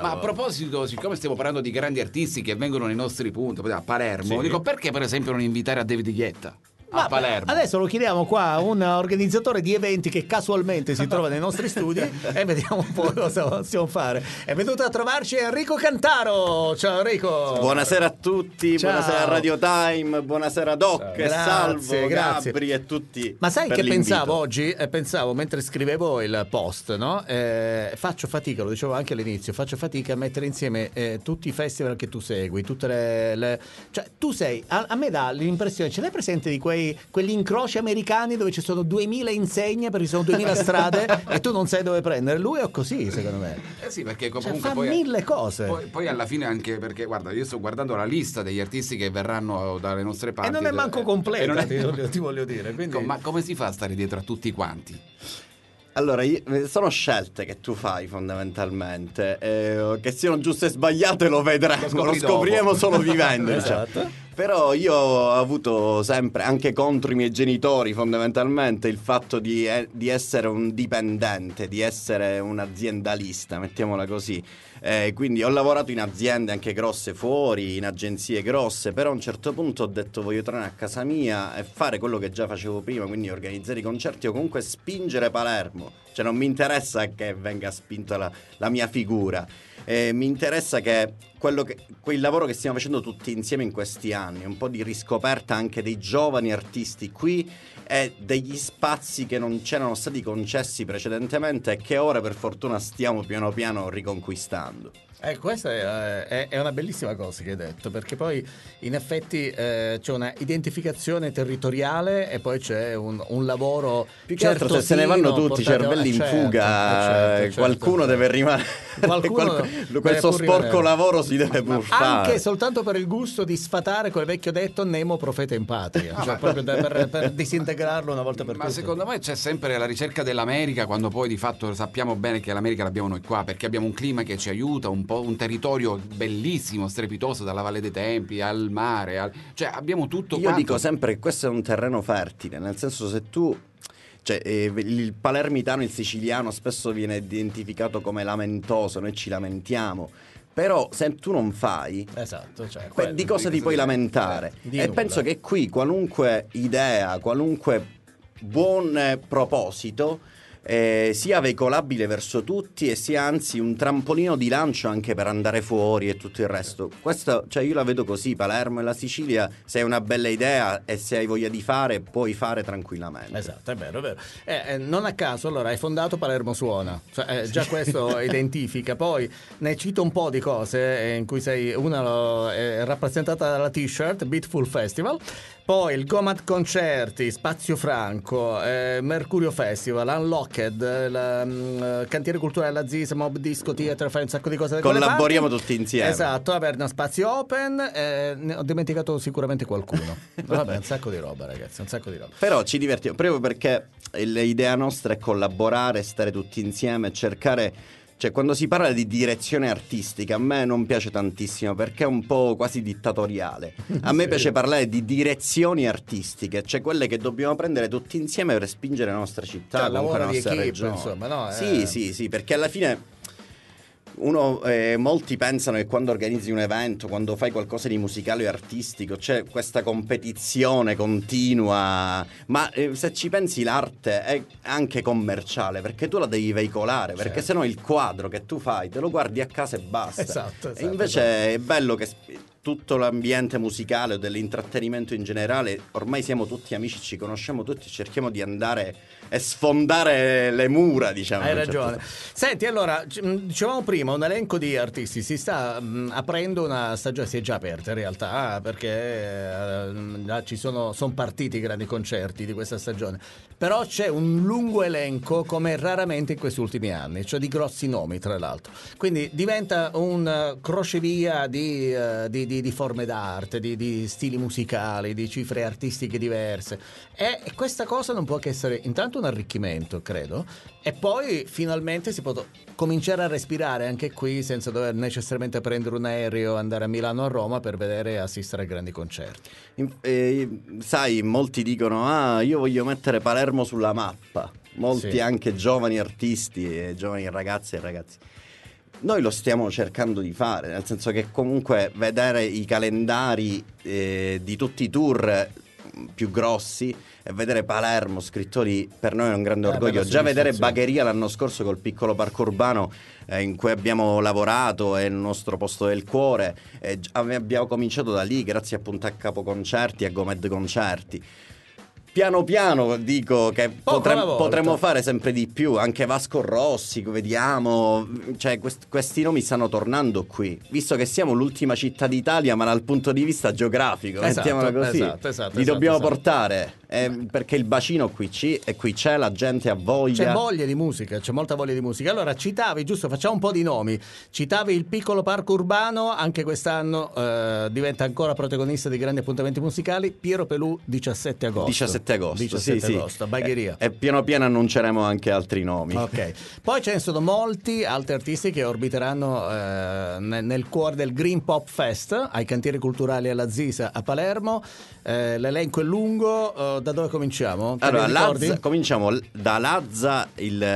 Ma a proposito, siccome stiamo parlando di grandi artisti che vengono nei nostri punti, a Palermo, dico, perché per esempio non invitare a David Guetta? A Palermo. Adesso lo chiediamo qua a un organizzatore di eventi che casualmente si trova nei nostri studi e vediamo un po' cosa possiamo fare. È venuto a trovarci Enrico Cantaro. Ciao Enrico. Buonasera a tutti, Ciao. buonasera a Radio Time, buonasera Doc, Grazie, Salvo, grazie. Gabri e tutti. Ma sai che l'invito. pensavo oggi? Pensavo mentre scrivevo il post, no? Faccio fatica, lo dicevo anche all'inizio, faccio fatica a mettere insieme tutti i festival che tu segui, tutte le cioè tu sei, a me dà l'impressione, ce l'hai presente di quegli incroci americani dove ci sono 2000 insegne perché ci sono 2000 strade e tu non sai dove prendere? Lui è così, secondo me. Sì, perché Cioè, comunque fa poi, mille cose. Poi alla fine anche perché, guarda, io sto guardando la lista degli artisti che verranno dalle nostre parti. E non è manco completa, non è- ti voglio dire. Quindi... Ma come si fa a stare dietro a tutti quanti? Allora, sono scelte che tu fai fondamentalmente, che siano giuste e sbagliate lo vedremo, lo scopriremo solo vivendo. Esatto. Però io ho avuto sempre, anche contro i miei genitori fondamentalmente, il fatto di essere un dipendente, di essere un aziendalista, mettiamola così. Quindi ho lavorato in aziende anche grosse fuori, in agenzie grosse, però a un certo punto ho detto voglio tornare a casa mia e fare quello che già facevo prima, quindi organizzare i concerti o comunque spingere Palermo. Cioè non mi interessa che venga spinta la mia figura. Mi interessa che quel lavoro che stiamo facendo tutti insieme in questi anni, un po' di riscoperta anche dei giovani artisti qui e degli spazi che non c'erano stati concessi precedentemente e che ora per fortuna stiamo piano piano riconquistando. Questa è una bellissima cosa che hai detto, perché poi in effetti c'è una identificazione territoriale e poi c'è un lavoro più che altro se ne vanno tutti i cervelli in fuga, qualcuno deve rimanere. Questo sporco lavoro si deve pur fare. Anche soltanto per il gusto di sfatare quel vecchio detto Nemo profeta in patria, proprio per disintegrarlo una volta per tutte. Ma secondo me c'è sempre la ricerca dell'America, quando poi di fatto sappiamo bene che l'America l'abbiamo noi qua, perché abbiamo un clima che ci aiuta, un territorio bellissimo, strepitoso, dalla Valle dei Templi al mare, cioè abbiamo tutto. Io dico sempre che questo è un terreno fertile, nel senso, se tu il palermitano, il siciliano spesso viene identificato come lamentoso, noi ci lamentiamo, però se tu non fai, esatto, di cosa ti puoi lamentare? E penso che qui qualunque idea, qualunque buon proposito sia veicolabile verso tutti e sia anzi un trampolino di lancio anche per andare fuori e tutto il resto. Questo, io la vedo così. Palermo e la Sicilia, se hai una bella idea e se hai voglia di fare, puoi fare tranquillamente. Esatto, è vero, è vero. Non a caso allora hai fondato Palermo Suona, già questo identifica. Poi ne cito un po' di cose in cui sei una è rappresentata dalla t-shirt Beatful Festival, poi il Gomat Concerti, Spazio Franco, Mercurio Festival, Unlocked, Cantiere Culturale La Zisa, Mob Disco Theater, fai un sacco di cose. Collaboriamo tutti insieme. Esatto, Averna Spazio Open, ne ho dimenticato sicuramente qualcuno. Vabbè, un sacco di roba, ragazzi, un sacco di roba. Però ci divertiamo, proprio perché l'idea nostra è collaborare, stare tutti insieme, cercare. Cioè, quando si parla di direzione artistica, a me non piace tantissimo perché è un po' quasi dittatoriale. A me piace parlare di direzioni artistiche, cioè quelle che dobbiamo prendere tutti insieme per spingere la nostra città, la nostra regione. Insomma, no? Sì, perché alla fine molti pensano che quando organizzi un evento, quando fai qualcosa di musicale o artistico, c'è questa competizione continua, ma se ci pensi l'arte è anche commerciale, perché tu la devi veicolare, perché sennò il quadro che tu fai te lo guardi a casa e basta. Esatto, e invece è bello che tutto l'ambiente musicale o dell'intrattenimento in generale, ormai siamo tutti amici, ci conosciamo tutti, cerchiamo di andare e sfondare le mura, diciamo. Hai ragione. Senti, allora, dicevamo prima, un elenco di artisti si sta aprendo una stagione, si è già aperta in realtà, perché sono partiti i grandi concerti di questa stagione, però c'è un lungo elenco come raramente in questi ultimi anni, cioè di grossi nomi tra l'altro, quindi diventa un crocevia di forme d'arte, di stili musicali, di cifre artistiche diverse, e questa cosa non può che essere intanto un arricchimento, credo, e poi finalmente si può cominciare a respirare anche qui senza dover necessariamente prendere un aereo, andare a Milano o a Roma per vedere e assistere a grandi concerti. Sai, molti dicono io voglio mettere Palermo sulla mappa, molti sì. Anche giovani artisti e giovani ragazze e ragazzi. Noi lo stiamo cercando di fare, nel senso che comunque vedere i calendari di tutti i tour più grossi e vedere Palermo scritto lì per noi è un grande orgoglio. Già vedere Bagheria l'anno scorso col piccolo parco urbano in cui abbiamo lavorato, è il nostro posto del cuore, abbiamo cominciato da lì grazie appunto a Capo Concerti e a Gomed Concerti. Piano piano dico che potremmo fare sempre di più, anche Vasco Rossi, vediamo, cioè questi nomi stanno tornando qui, visto che siamo l'ultima città d'Italia ma dal punto di vista geografico, mettiamola così, li dobbiamo portare, perché il bacino qui c'è, la gente ha voglia. C'è voglia di musica, c'è molta voglia di musica. Allora citavi, giusto, facciamo un po' di nomi, citavi il piccolo parco urbano, anche quest'anno diventa ancora protagonista di grandi appuntamenti musicali, Piero Pelù 17 agosto. 17 agosto, sì, agosto, Bagheria. E piano piano annunceremo anche altri nomi. Ok. Poi ce ne sono molti altri artisti che orbiteranno nel cuore del Green Pop Fest, ai Cantieri Culturali alla Zisa a Palermo. L'elenco è lungo, da dove cominciamo? Allora, cominciamo da Lazza,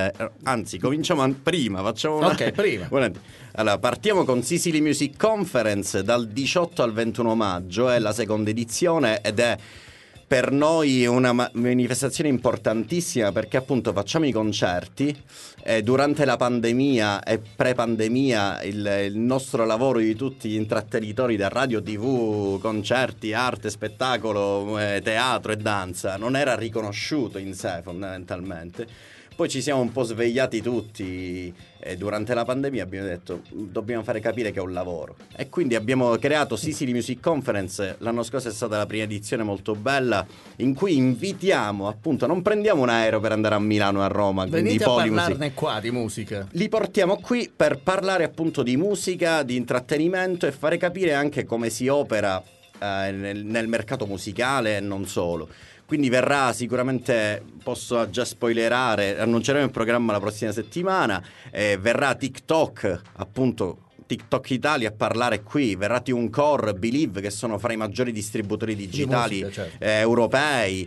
cominciamo prima, facciamo una... Ok, prima. Allora, partiamo con Sicily Music Conference dal 18 al 21 maggio, è la seconda edizione ed è per noi una manifestazione importantissima perché appunto facciamo i concerti durante la pandemia e pre-pandemia il nostro lavoro di tutti gli intrattenitori da radio, tv, concerti, arte, spettacolo, teatro e danza non era riconosciuto in sé fondamentalmente. Poi ci siamo un po' svegliati tutti e durante la pandemia abbiamo detto dobbiamo fare capire che è un lavoro e quindi abbiamo creato Sicily Music Conference. L'anno scorso è stata la prima edizione molto bella in cui invitiamo appunto, non prendiamo un aereo per andare a Milano o a Roma, venite a parlarne qua di musica, li portiamo qui per parlare appunto di musica, di intrattenimento e fare capire anche come si opera nel mercato musicale e non solo. Quindi verrà sicuramente, posso già spoilerare, annunceremo il programma la prossima settimana, verrà TikTok, appunto TikTok Italia a parlare qui, verrà TuneCore, Believe che sono fra i maggiori distributori digitali di musica, certo. Europei,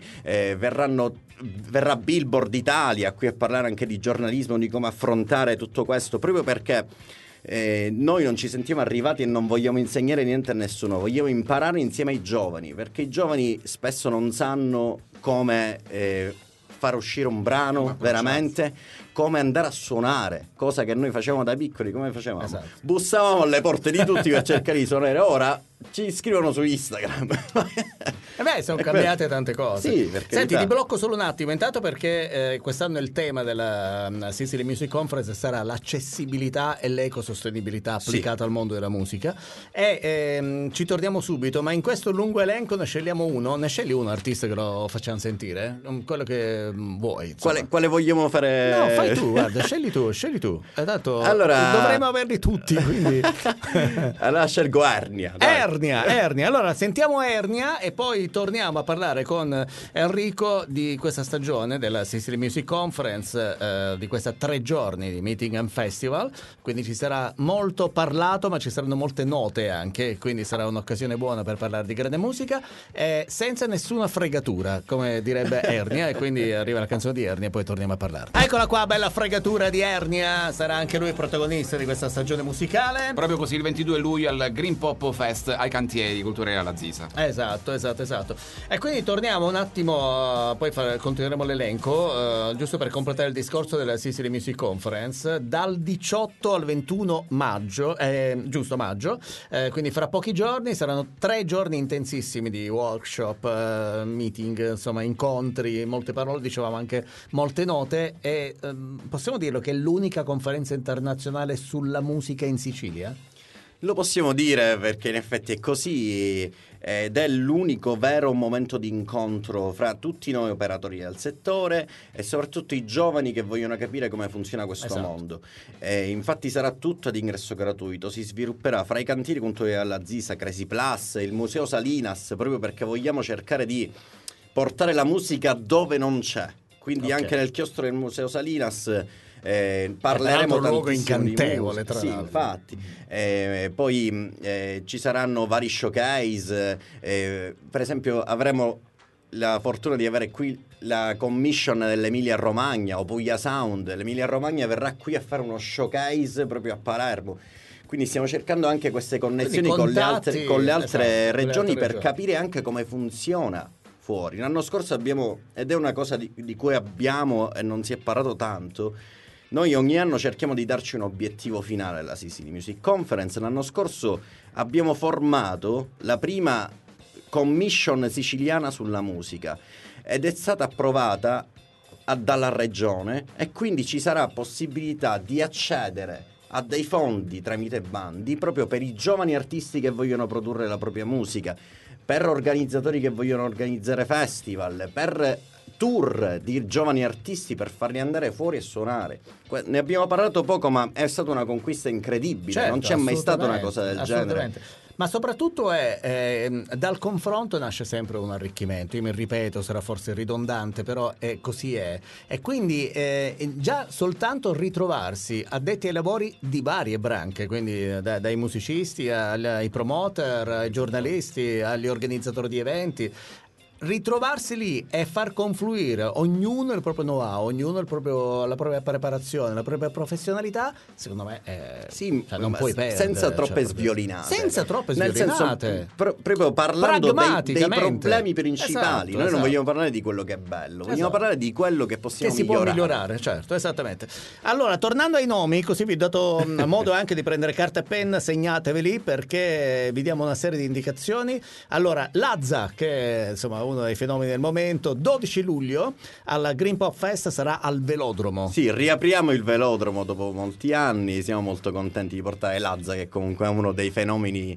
verrà Billboard Italia qui a parlare anche di giornalismo, di come affrontare tutto questo, proprio perché noi non ci sentiamo arrivati e non vogliamo insegnare niente a nessuno, vogliamo imparare insieme ai giovani, perché i giovani spesso non sanno come far uscire un brano veramente, come andare a suonare, cosa che noi facevamo da piccoli. Come facevamo? Esatto. Bussavamo alle porte di tutti per cercare di suonare. Ora ci scrivono su Instagram. Sono cambiate tante cose. Sì, senti, ti blocco solo un attimo intanto perché quest'anno il tema della Sicily Music Conference sarà l'accessibilità e l'ecosostenibilità applicata al mondo della musica e ci torniamo subito, ma in questo lungo elenco ne scegliamo uno, ne scegli uno artista che lo facciamo sentire, quello che vuoi. Quale vogliamo fare? No, fai tu, guarda, scegli tu. Tanto allora... dovremmo averli tutti, quindi allora scelgo Ernia. Ernia. Allora sentiamo Ernia e poi torniamo a parlare con Enrico di questa stagione della Sicily Music Conference, di questa 3 giorni di Meeting and Festival. Quindi ci sarà molto parlato, ma ci saranno molte note anche, quindi sarà un'occasione buona per parlare di grande musica senza nessuna fregatura, come direbbe Ernia. E quindi arriva la canzone di Ernia e poi torniamo a parlare. Eccola qua, bella fregatura di Ernia. Sarà anche lui protagonista di questa stagione musicale. Proprio così, il 22 luglio al Green Pop Fest ai Cantieri Culturali alla Zisa. Esatto. E quindi torniamo un attimo, poi continueremo l'elenco, giusto per completare il discorso della Sicily Music Conference, dal 18 al 21 maggio, quindi fra pochi giorni saranno 3 giorni intensissimi di workshop, meeting, insomma incontri, molte parole, dicevamo anche molte note e possiamo dirlo che è l'unica conferenza internazionale sulla musica in Sicilia? Lo possiamo dire perché in effetti è così ed è l'unico vero momento di incontro fra tutti noi operatori del settore e soprattutto i giovani che vogliono capire come funziona questo mondo. Infatti sarà tutto ad ingresso gratuito, si svilupperà fra i cantieri culturali alla Zisa, Crazy Plus, il Museo Salinas, proprio perché vogliamo cercare di portare la musica dove non c'è. Quindi anche nel chiostro del Museo Salinas parleremo un luogo incantevole, tra l'altro. Infatti. Poi ci saranno vari showcase, per esempio avremo la fortuna di avere qui la commission dell'Emilia Romagna o Puglia Sound. L'Emilia Romagna verrà qui a fare uno showcase proprio a Palermo. Quindi stiamo cercando anche queste connessioni con le altre regioni per capire anche come funziona fuori. L'anno scorso abbiamo, ed è una cosa di cui abbiamo e non si è parlato tanto, noi ogni anno cerchiamo di darci un obiettivo finale alla Sicily Music Conference. L'anno scorso abbiamo formato la prima commission siciliana sulla musica ed è stata approvata dalla regione, e quindi ci sarà possibilità di accedere a dei fondi tramite bandi proprio per i giovani artisti che vogliono produrre la propria musica, per organizzatori che vogliono organizzare festival, per tour di giovani artisti, per farli andare fuori e suonare. Ne abbiamo parlato poco, ma è stata una conquista incredibile. Certo, non c'è mai stata una cosa del genere. Ma soprattutto dal confronto nasce sempre un arricchimento. Io mi ripeto, sarà forse ridondante, però così è. E quindi già soltanto ritrovarsi addetti ai lavori di varie branche, quindi dai musicisti ai promoter, ai giornalisti, agli organizzatori di eventi, ritrovarsi lì e far confluire ognuno il proprio know-how, ognuno la propria preparazione, la propria professionalità, secondo me non puoi perdere, senza troppe sviolinate. Senza troppe sviolinate. Nel senso, proprio parlando dei problemi principali. Esatto, non vogliamo parlare di quello che è bello, vogliamo parlare di quello che possiamo migliorare. Può migliorare, certo, esattamente. Allora, tornando ai nomi, così vi ho dato modo anche di prendere carta e penna, segnateveli perché vi diamo una serie di indicazioni. Allora, Lazza, che insomma uno dei fenomeni del momento, 12 luglio alla Green Pop Fest sarà al Velodromo. Sì, riapriamo il Velodromo dopo molti anni, siamo molto contenti di portare Lazza, che comunque è uno dei fenomeni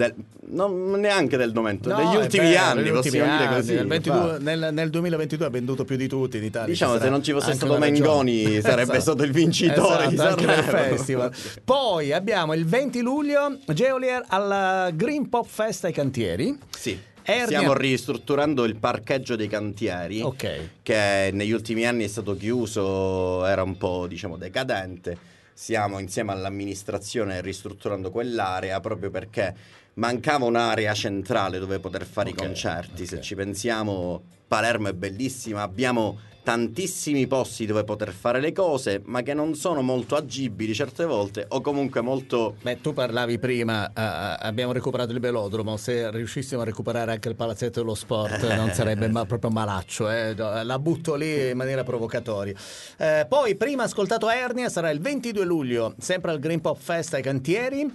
non neanche del momento, degli ultimi anni, possiamo dire così. Nel 2022 ha venduto più di tutti in Italia. Diciamo, se non ci fosse stato Mengoni sarebbe stato il vincitore di Sanremo. Anche del festival. Poi abbiamo il 20 luglio Geolier alla Green Pop Fest ai Cantieri. Sì. Stiamo ristrutturando il parcheggio dei Cantieri, che negli ultimi anni è stato chiuso, era un po' decadente. Stiamo insieme all'amministrazione ristrutturando quell'area proprio perché mancava un'area centrale dove poter fare i concerti. Se ci pensiamo, Palermo è bellissima, abbiamo tantissimi posti dove poter fare le cose, ma che non sono molto agibili certe volte, o comunque molto... Tu parlavi prima, abbiamo recuperato il Velodromo, se riuscissimo a recuperare anche il Palazzetto dello Sport non sarebbe proprio malaccio, la butto lì in maniera provocatoria. Poi prima ascoltato Ernia, sarà il 22 luglio, sempre al Green Pop Fest ai Cantieri.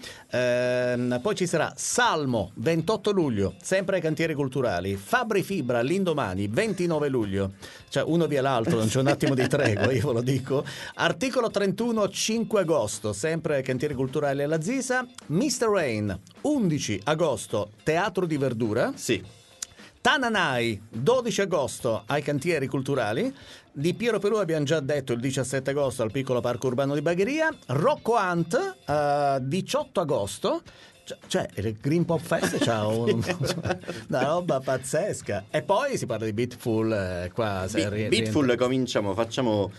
Poi ci sarà Salmo, 28 luglio, sempre ai Cantieri Culturali. Fabri Fibra, l'indomani, 29 luglio. Cioè uno via l'altro, non c'è un attimo di tregua, io ve lo dico. Articolo 31, 5 agosto, sempre ai Cantieri Culturali alla Zisa. Mr. Rain, 11 agosto, Teatro di Verdura. Sì. Tananai, 12 agosto ai Cantieri Culturali. Di Piero Perù abbiamo già detto il 17 agosto al Piccolo Parco Urbano di Bagheria. Rocco Hunt, 18 agosto. Cioè il Green Pop Fest c'ha una roba pazzesca. E poi si parla di Beatful qua. Beatful facciamo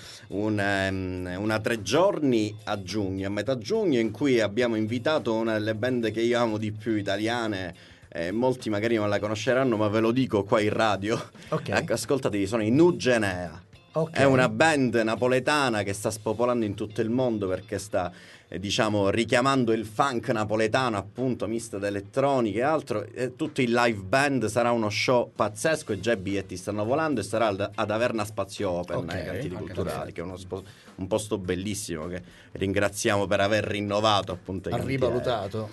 una 3 giorni a giugno, a metà giugno, in cui abbiamo invitato una delle band che io amo di più italiane. Molti magari non la conosceranno, ma ve lo dico qua in radio. Ascoltatevi, sono i Nugenea. È una band napoletana che sta spopolando in tutto il mondo perché sta richiamando il funk napoletano, appunto, misto ad elettronica e altro. Tutto il live band, sarà uno show pazzesco e già i biglietti stanno volando, e sarà ad Averna Spazio Open ai Cantieri Culturali, che è un posto bellissimo che ringraziamo per aver rinnovato, appunto, i rivalutato.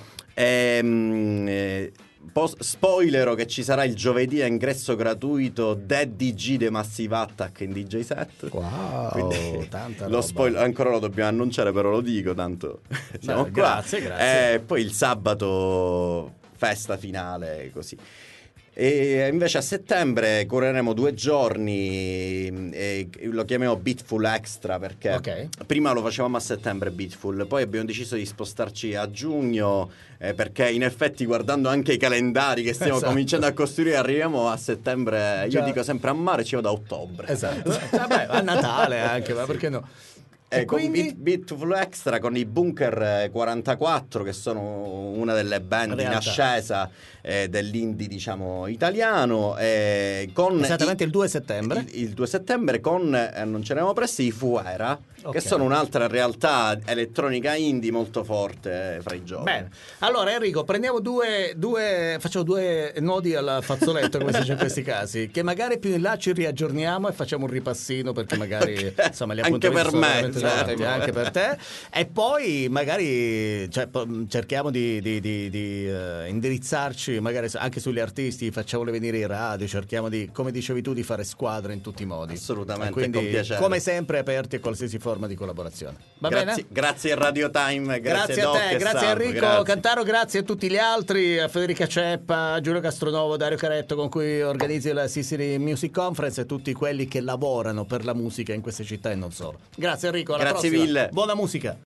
Spoilero che ci sarà il giovedì a ingresso gratuito Daddy G The Massive Attack in DJ set. Wow, quindi tanta lo roba. spoiler ancora lo dobbiamo annunciare, però lo dico, tanto siamo qua. Grazie. Poi il sabato festa finale, così. E invece a settembre correremo 2 giorni e lo chiamiamo Beatful Extra perché prima lo facevamo a settembre Beatful, poi abbiamo deciso di spostarci a giugno perché in effetti, guardando anche i calendari che stiamo cominciando a costruire, arriviamo a settembre. Io dico sempre a mare ci vado da ottobre. Vabbè, a Natale anche, ma perché no? E con quindi? Beautiful Extra, con i Bunker 44, che sono una delle band in Realtà. ascesa dell'indie, diciamo, italiano, con Esattamente il 2 settembre. il 2 settembre con non ce ne avevo presto, i Fuera, Ok. che sono un'altra realtà elettronica indie molto forte fra i giovani. Bene, allora Enrico, prendiamo facciamo due nodi al fazzoletto, come si dice in questi casi, che magari più in là ci riaggiorniamo e facciamo un ripassino, perché magari Ok. insomma gli Anche appuntamenti per sono me, veramente certo. tanti, anche per te, e poi magari cerchiamo di indirizzarci magari anche sugli artisti, facciamoli venire in radio, cerchiamo di, come dicevi tu, di fare squadra in tutti i modi. Assolutamente, E quindi, con piacere. come sempre, aperti a qualsiasi forma di collaborazione. Va bene? Grazie a Radio Time, Grazie a Doc te, e grazie Salvo, Enrico grazie. Cantaro, grazie a tutti gli altri, a Federica Ceppa, a Giulio Castronovo, Dario Caretto, con cui organizzi la Sicily Music Conference, e tutti quelli che lavorano per la musica in queste città e non solo. Grazie Enrico, alla Grazie prossima. mille. Buona musica.